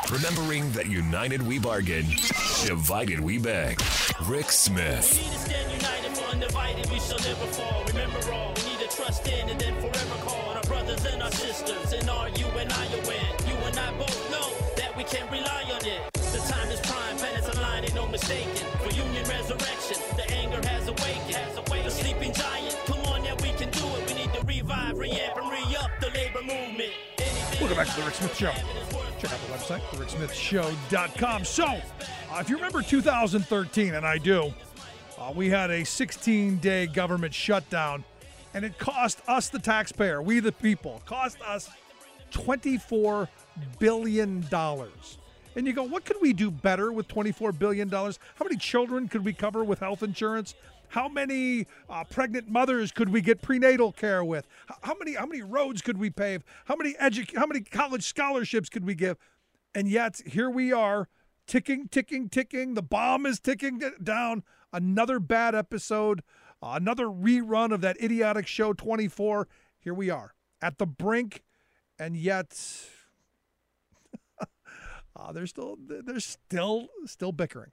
Remembering that united we bargain, divided we beg. Rick Smith. We need to stand united for undivided, we shall never fall. Remember all, we need to trust in and then forever call on our brothers and our sisters. And are you and I a win? You and I both know that we can rely on it. The time is prime, planets align, ain't no mistaking. For union resurrection, the anger has awakened. The sleeping giant, come on, yeah, we can do it. We need to revive, re-amp, and re-up the labor movement. Welcome back to the Rick Smith Show. Check out the website, thericksmithshow.com. So, if you remember 2013, and I do, we had a 16-day government shutdown, and it cost us, the taxpayer, we the people, cost us $24 billion. And you go, what could we do better with $24 billion? How many children could we cover with health insurance? How many pregnant mothers could we get prenatal care with? How many roads could we pave? How many college scholarships could we give? And yet here we are, ticking. The bomb is ticking down. Another bad episode, another rerun of that idiotic show 24. Here we are at the brink, and yet they're still bickering.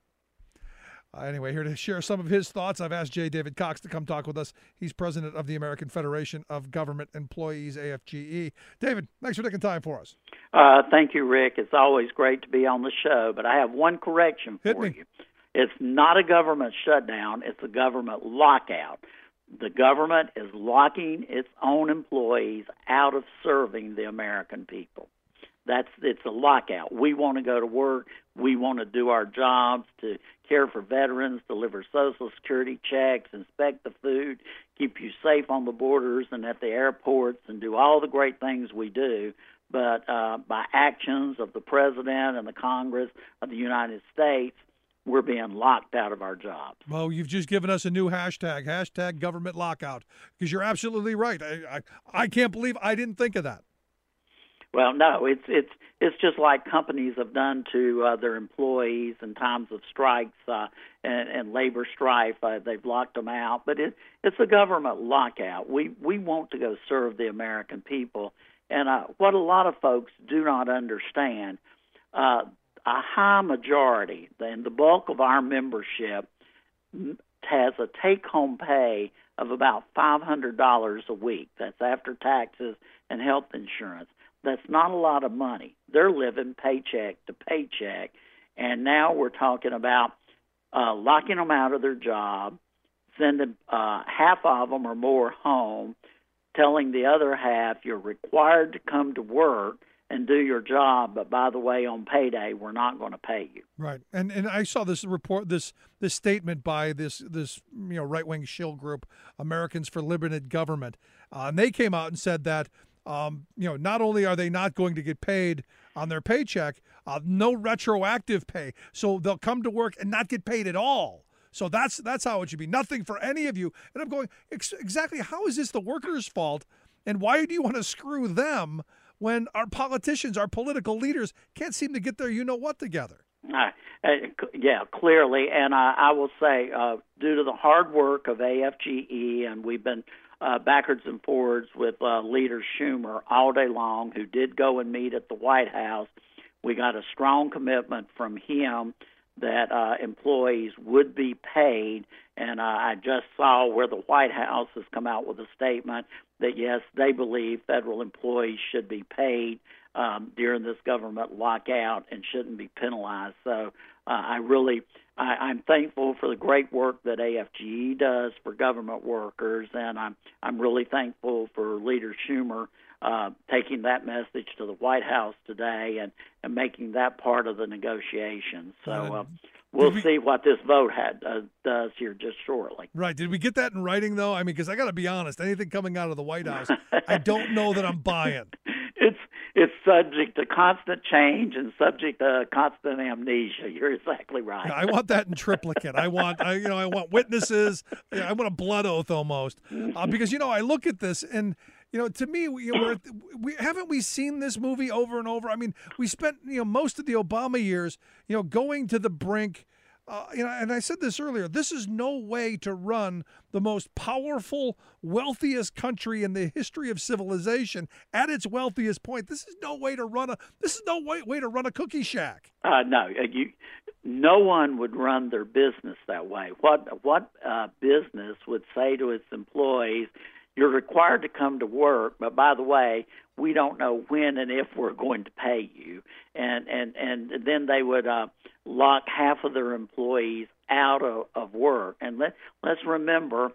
Anyway, here to share some of his thoughts, I've asked J. David Cox to come talk with us. He's president of the American Federation of Government Employees, AFGE. David, thanks for taking time for us. Thank you, Rick. It's always great to be on the show, but I have one correction for you. It's not a government shutdown. It's a government lockout. The government is locking its own employees out of serving the American people. It's a lockout. We want to go to work. We want to do our jobs to care for veterans, deliver Social Security checks, inspect the food, keep you safe on the borders and at the airports, and do all the great things we do. But by actions of the President and the Congress of the United States, we're being locked out of our jobs. Well, you've just given us a new hashtag government lockout, because you're absolutely right. I can't believe I didn't think of that. Well, no, it's just like companies have done to their employees in times of strikes and labor strife. They've locked them out, but it's a government lockout. We want to go serve the American people, and what a lot of folks do not understand, a high majority, and the bulk of our membership has a take-home pay of about $500 a week. That's after taxes and health insurance. That's not a lot of money. They're living paycheck to paycheck, and now we're talking about locking them out of their job, sending half of them or more home, telling the other half you're required to come to work and do your job, but by the way, on payday, we're not going to pay you. Right, and I saw this report, this statement by this right-wing shill group, Americans for Limited Government, and they came out and said that not only are they not going to get paid on their paycheck, no retroactive pay. So they'll come to work and not get paid at all. So that's how it should be. Nothing for any of you. And I'm going, exactly how is this the workers' fault? And why do you want to screw them when our politicians, our political leaders can't seem to get their you-know-what together? Yeah, clearly. And I will say, due to the hard work of AFGE, and we've been backwards and forwards with Leader Schumer all day long, who did go and meet at the White House. We got a strong commitment from him that employees would be paid, and I just saw where the White House has come out with a statement that, yes, they believe federal employees should be paid during this government lockout and shouldn't be penalized. So I'm thankful for the great work that AFGE does for government workers, and I'm really thankful for Leader Schumer taking that message to the White House today and making that part of the negotiations. So we'll see what this vote does here just shortly. Right. Did we get that in writing, though? I mean, because I got to be honest, anything coming out of the White House, I don't know that I'm buying. It's subject to constant change and subject to constant amnesia. You're exactly right. I want that in triplicate. I want witnesses. I want a blood oath almost, because I look at this and to me, we haven't we seen this movie over and over. I mean, we spent most of the Obama years going to the brink, and I said this earlier, this is no way to run the most powerful, wealthiest country in the history of civilization at its wealthiest point. This is no way to run a cookie shack. No, no one would run their business that way. What business would say to its employees, you're required to come to work, but by the way, we don't know when and if we're going to pay you. And then they would lock half of their employees out of work. And let's remember,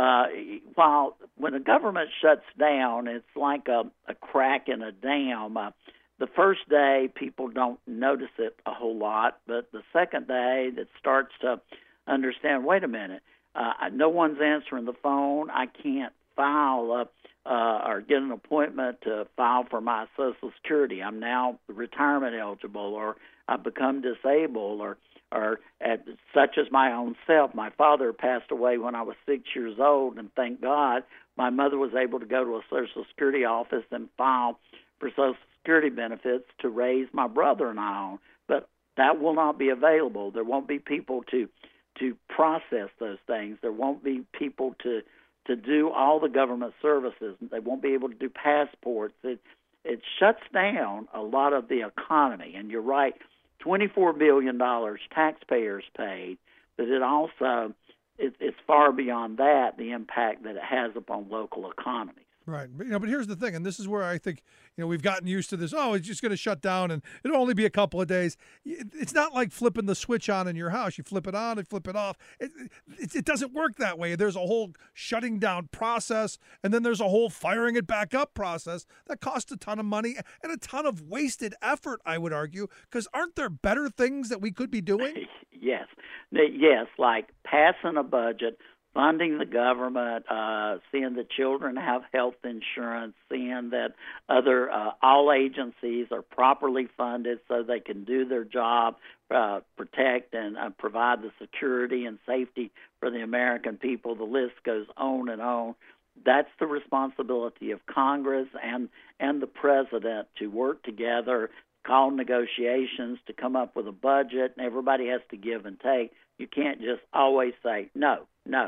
when a government shuts down, it's like a crack in a dam. The first day, people don't notice it a whole lot, but the second day, that starts to understand, wait a minute, no one's answering the phone. I can't file or get an appointment to file for my Social Security. I'm now retirement eligible, or I've become disabled, or such as my own self. My father passed away when I was 6 years old, and thank God my mother was able to go to a Social Security office and file for Social Security benefits to raise my brother and I on. But that will not be available. There won't be people to process those things. There won't be people to do all the government services. They won't be able to do passports. It shuts down a lot of the economy. And you're right, $24 billion taxpayers paid, but it also it's far beyond that, the impact that it has upon local economies. Right. But here's the thing, and this is where I think, we've gotten used to this. Oh, it's just going to shut down, and it'll only be a couple of days. It's not like flipping the switch on in your house. You flip it on and flip it off. It doesn't work that way. There's a whole shutting down process, and then there's a whole firing it back up process that costs a ton of money and a ton of wasted effort, I would argue, because aren't there better things that we could be doing? Yes, like passing a budget, funding the government, seeing that children have health insurance, seeing that all agencies are properly funded so they can do their job, protect and provide the security and safety for the American people. The list goes on and on. That's the responsibility of Congress and the president to work together, call negotiations, to come up with a budget, and everybody has to give and take. You can't just always say no.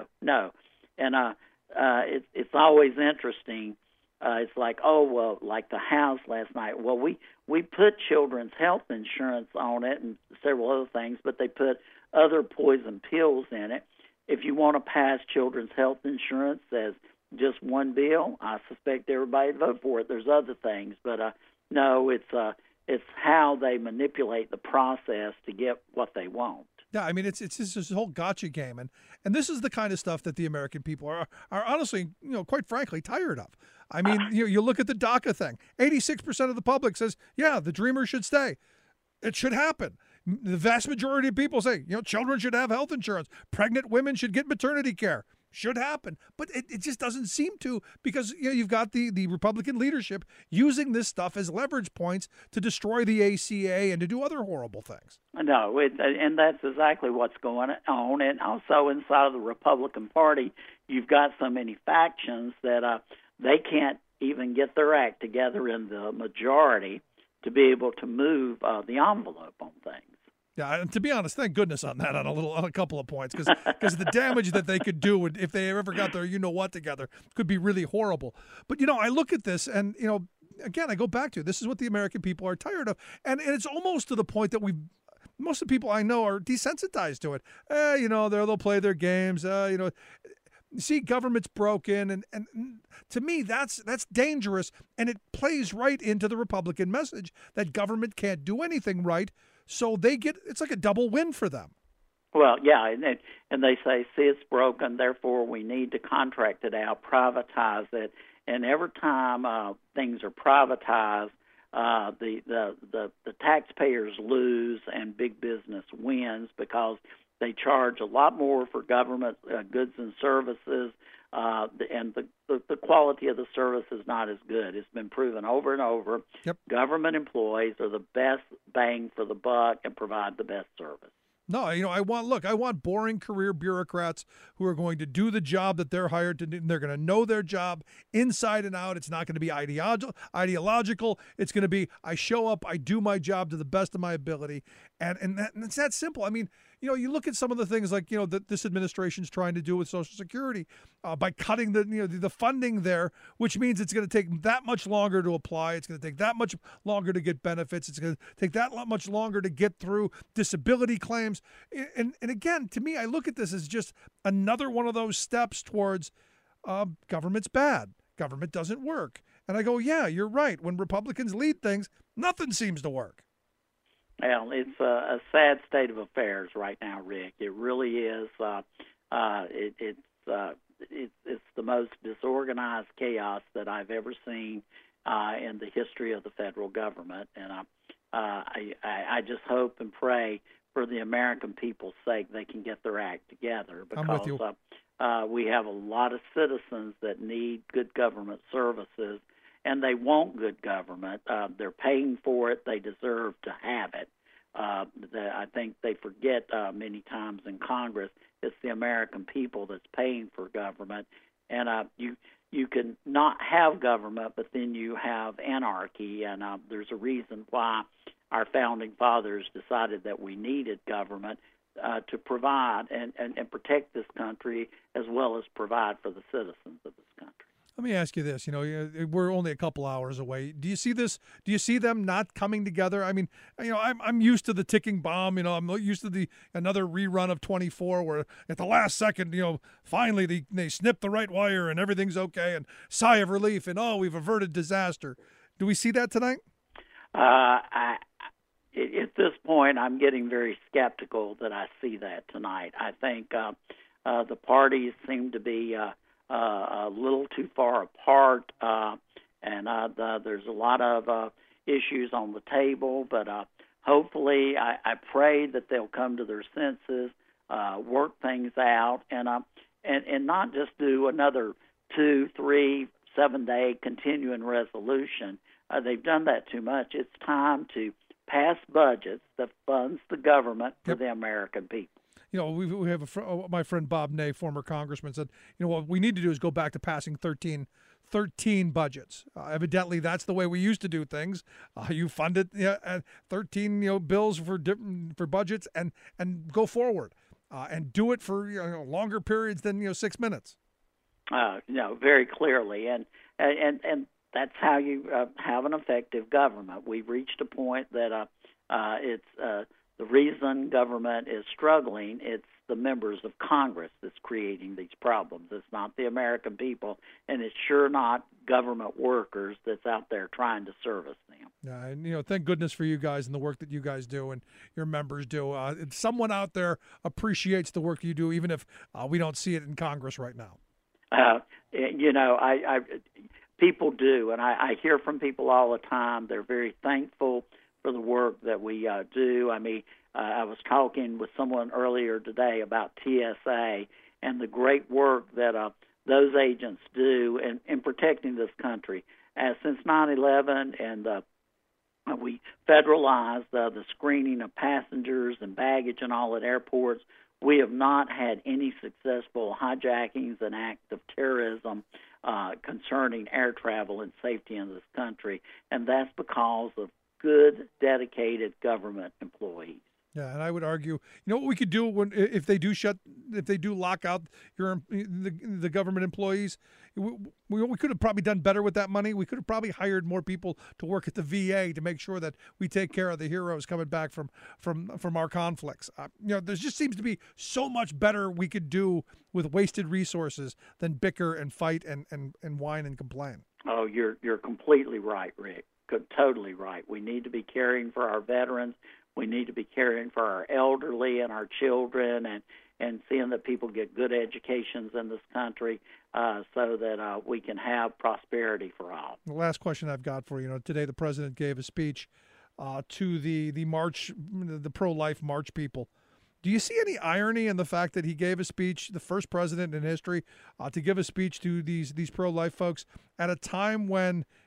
And it's always interesting. It's like, like the House last night. Well, we put children's health insurance on it and several other things, but they put other poison pills in it. If you want to pass children's health insurance as just one bill, I suspect everybody would vote for it. There's other things, but no, it's how they manipulate the process to get what they want. Yeah, I mean, it's just this whole gotcha game, and this is the kind of stuff that the American people are honestly, quite frankly, tired of. I mean, you look at the DACA thing. 86% of the public says, yeah, the Dreamers should stay. It should happen. The vast majority of people say, children should have health insurance. Pregnant women should get maternity care. Should happen. But it just doesn't seem to, because you've got the Republican leadership using this stuff as leverage points to destroy the ACA and to do other horrible things. No, and that's exactly what's going on. And also inside of the Republican Party, you've got so many factions that they can't even get their act together in the majority to be able to move the envelope on things. Yeah, and to be honest, thank goodness on that on a couple of points, because the damage that they could do if they ever got their what together could be really horrible. But I look at this and again I go back to this is what the American people are tired of, and it's almost to the point that most of the people I know are desensitized to it. They'll play their games. See, government's broken, and to me that's dangerous, and it plays right into the Republican message that government can't do anything right. So it's like a double win for them. Well, yeah, and they say, see, it's broken, therefore we need to contract it out, privatize it. And every time things are privatized, the taxpayers lose and big business wins because they charge a lot more for government goods and services, and the quality of the service is not as good. It's been proven over and over. Yep. Government employees are the best bang for the buck and provide the best service. No, I want boring career bureaucrats who are going to do the job that they're hired to do. And they're going to know their job inside and out. It's not going to be ideological. It's going to be, I show up, I do my job to the best of my ability. And it's that simple. I mean, you look at some of the things like, that this administration's trying to do with Social Security by cutting the funding there, which means it's going to take that much longer to apply. It's going to take that much longer to get benefits. It's going to take that much longer to get through disability claims. And again, to me, I look at this as just another one of those steps towards government's bad. Government doesn't work. And I go, yeah, you're right. When Republicans lead things, nothing seems to work. Well, it's a sad state of affairs right now, Rick. It really is. It's the most disorganized chaos that I've ever seen in the history of the federal government, and I just hope and pray for the American people's sake they can get their act together, because I'm with you. We have a lot of citizens that need good government services, and they want good government. They're paying for it. They deserve to have it. I think they forget many times in Congress it's the American people that's paying for government. And you can not have government, but then you have anarchy. And there's a reason why our founding fathers decided that we needed government to provide and protect this country, as well as provide for the citizens of this country. Let me ask you this. We're only a couple hours away. Do you see this? Do you see them not coming together? I mean, I'm used to the ticking bomb. I'm used to another rerun of 24, where at the last second, finally they snip the right wire and everything's okay, and sigh of relief, and we've averted disaster. Do we see that tonight? At this point, I'm getting very skeptical that I see that tonight. I think the parties seem to be a little too far apart, and there's a lot of issues on the table, but hopefully I pray that they'll come to their senses, work things out, and not just do another 2, 3, 7-day continuing resolution. They've done that too much. It's time to pass budgets that funds the government for the American people. We have my friend Bob Ney, former congressman, said, what we need to do is go back to passing 13 budgets. Evidently, that's the way we used to do things. You fund it, 13 bills for budgets, and go forward, and do it for longer periods than 6 minutes. Very clearly, and that's how you have an effective government. We've reached a point that it's the reason government is struggling. It's the members of Congress that's creating these problems. It's not the American people, and it's sure not government workers that's out there trying to service them. Yeah, and thank goodness for you guys and the work that you guys do and your members do. Someone out there appreciates the work you do, even if we don't see it in Congress right now. People do, and I hear from people all the time. They're very thankful for the work that we do. I mean, I was talking with someone earlier today about TSA and the great work that those agents do in protecting this country. Since 9/11, and we federalized the screening of passengers and baggage and all at airports, we have not had any successful hijackings and acts of terrorism concerning air travel and safety in this country, and that's because of good, dedicated government employees. Yeah, and I would argue, what we could do if they do lock out the government employees, we could have probably done better with that money. We could have probably hired more people to work at the VA to make sure that we take care of the heroes coming back from our conflicts. There just seems to be so much better we could do with wasted resources than bicker and fight and whine and complain. Oh, you're completely right, Rick. Totally right. We need to be caring for our veterans. We need to be caring for our elderly and our children, and seeing that people get good educations in this country, so that we can have prosperity for all. The last question I've got for you. Today the president gave a speech to the march, the pro-life march people. Do you see any irony in the fact that he gave a speech, the first president in history to give a speech to these pro-life folks, at a time when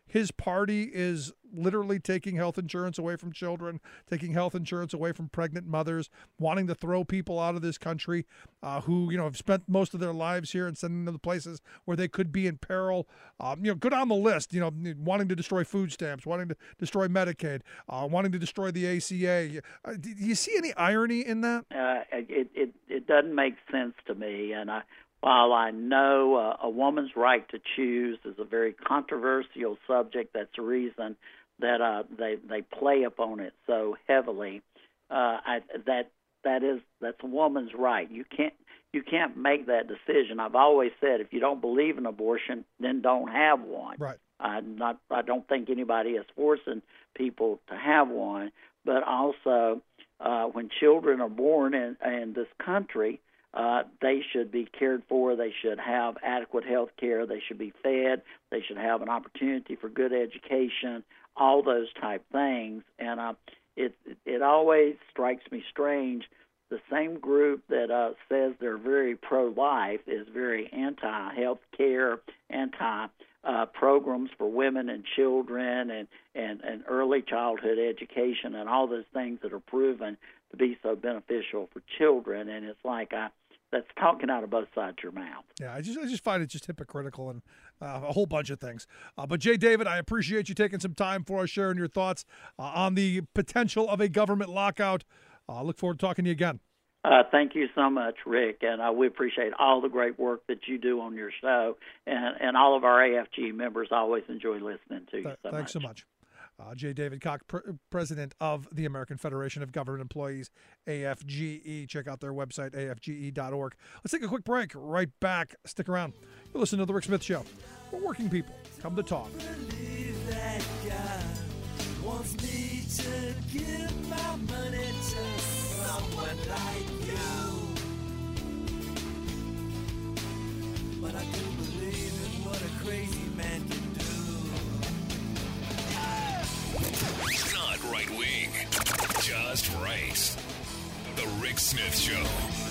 his party is literally taking health insurance away from children, taking health insurance away from pregnant mothers, wanting to throw people out of this country who, have spent most of their lives here and sending them to places where they could be in peril. Go down the list, wanting to destroy food stamps, wanting to destroy Medicaid, wanting to destroy the ACA. Do you see any irony in that? It doesn't make sense to me. And while I know a woman's right to choose is a very controversial subject, that's the reason that they play upon it so heavily. That's a woman's right. You can't make that decision. I've always said if you don't believe in abortion, then don't have one. Right. I don't think anybody is forcing people to have one, but also when children are born in this country, they should be cared for. They should have adequate health care. They should be fed. They should have an opportunity for good education, all those type things. And it always strikes me strange. The same group that says they're very pro-life is very anti-health care, anti-programs for women and children and early childhood education and all those things that are proven to be so beneficial for children. And it's like that's talking out of both sides of your mouth. Yeah, I just find it just hypocritical and a whole bunch of things. But Jay David, I appreciate you taking some time for us, sharing your thoughts on the potential of a government lockout. I look forward to talking to you again. Thank you so much, Rick, and we appreciate all the great work that you do on your show, and all of our AFG members always enjoy listening to you so much. Thanks so much. Jay David Cox, president of the American Federation of Government Employees, AFGE. Check out their website, afge.org. Let's take a quick break. Right back. Stick around. You'll listen to The Rick Smith Show, where working people come to talk. Wants me to give my money to someone like you, but I do believe in what a crazy man can do. Not right wing, just right. The Rick Smith Show.